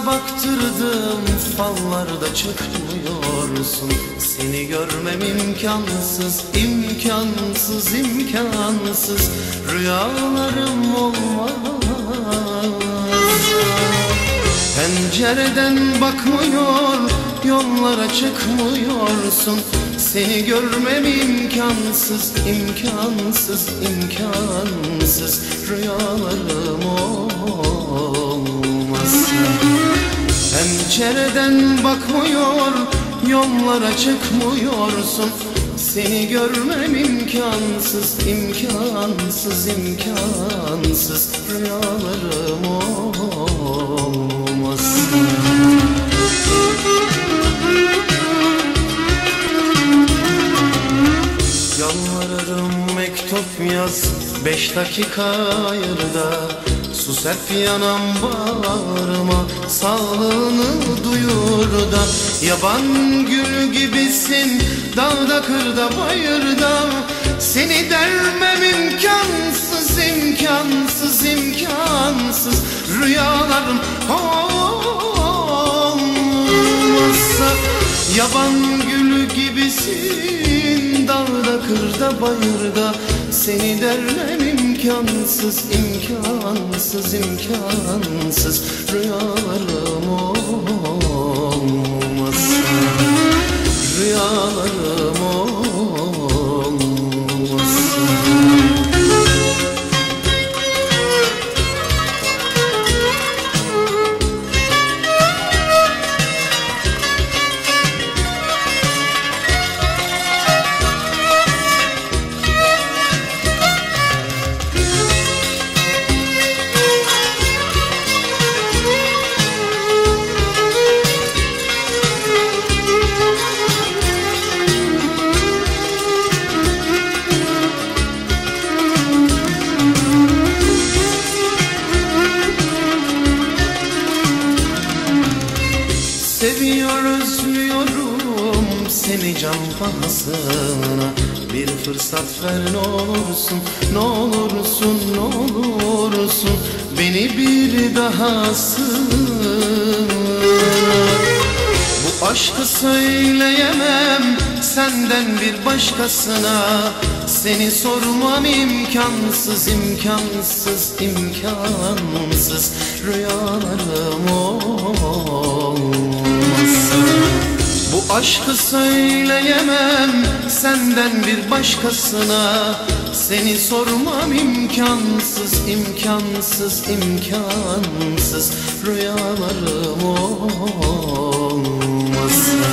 Sana baktırdım fallarda çıkmıyorsun. Seni görmem imkansız, imkansız, imkansız. Rüyalarım olmaz. Pencereden bakmıyor, yollara çıkmıyorsun. Seni görmem imkansız, imkansız, imkansız. Rüyalarım olmaz. Pencereden bakmıyor, yollara çıkmıyorsun. Seni görmem imkansız, imkansız, imkansız. Rüyalarım olmaz. Yalvarırım mektup yaz, 5 dakika ayırda. Sus hep yanam bağrıma, sağlığını duyur da. Yaban gül gibisin, dağda kırda bayırda. Seni dermem imkansız, imkansız, imkansız. Rüyalarım olmazsa. Yaban gülü gibisin, dağda kırda bayırda. Seni dermem imkansız, imkansız, imkansız. Rüyalarım olmazsa. Rüyalarım olmazsa. Seviyor, özlüyorum seni can pahasına. Bir fırsat ver ne olursun, ne olursun, ne olursun. Beni bir daha sığına. Bu aşkı söyleyemem senden bir başkasına. Seni sormam imkansız, imkansız, imkansız. Rüyalarım olmazsa. Bu aşkı söyleyemem senden bir başkasına. Seni sormam imkansız, imkansız, imkansız. Rüyalarım olmazsa.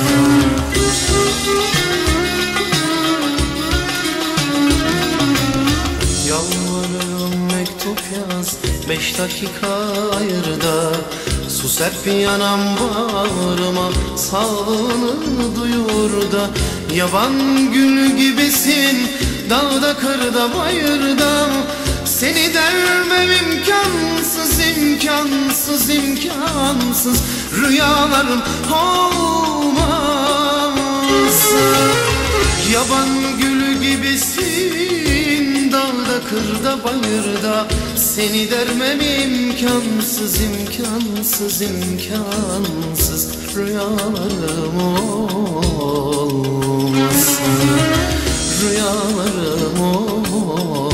Yalvarırım mektup yaz, 5 dakika ayırda. Sus hep yanam bağrıma, sağlığını duyur da. Yaban gül gibisin, dağda kırda bayırda. Seni dermem imkansız, imkansız, imkansız. Rüyalarım olmazsa. Yaban gülü gibisin, dağda kırda bayırda. Seni dermem imkansız, imkansız, imkansız. Rüyalarım olmazsa. Rüyalarım olmazsa.